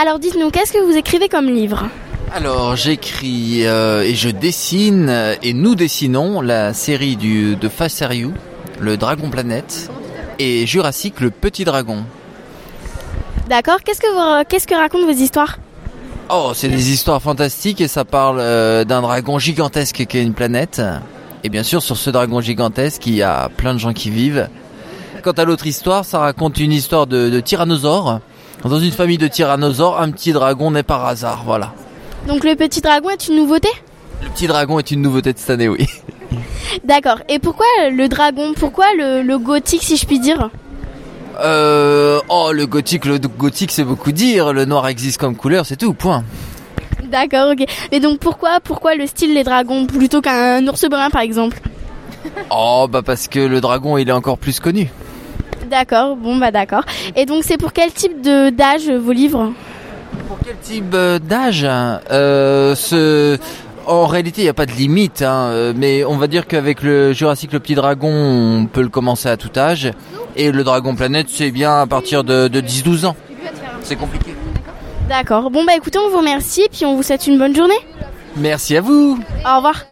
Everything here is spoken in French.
Alors dites-nous, qu'est-ce que vous écrivez comme livre ? Alors j'écris et je dessine et nous dessinons la série de Fast Serious, le Dragon Planète, et Jurassic, le Petit Dragon. D'accord, qu'est-ce que racontent vos histoires ? Oh, c'est des histoires fantastiques et ça parle d'un dragon gigantesque qui est une planète. Et bien sûr, sur ce dragon gigantesque, il y a plein de gens qui vivent. Quant à l'autre histoire, ça raconte une histoire de tyrannosaure. Dans une famille de tyrannosaures, un petit dragon naît par hasard, voilà. Donc le Petit Dragon est une nouveauté ? Le Petit Dragon est une nouveauté de cette année, oui. D'accord, et pourquoi le dragon ? Pourquoi le gothique, si je puis dire ? Le gothique c'est beaucoup dire, le noir existe comme couleur, c'est tout, point. D'accord, ok. Et donc pourquoi le style des dragons plutôt qu'un ours brun par exemple ? Parce que le dragon il est encore plus connu. D'accord, d'accord. Et donc c'est pour quel type d'âge vos livres ? Pour quel type d'âge ? En réalité il n'y a pas de limite, mais on va dire qu'avec le Jurassic le Petit Dragon on peut le commencer à tout âge. Et le Dragon Planète, c'est bien à partir de 10-12 ans. C'est compliqué. D'accord. Écoutez, on vous remercie, puis on vous souhaite une bonne journée. Merci à vous. Au revoir.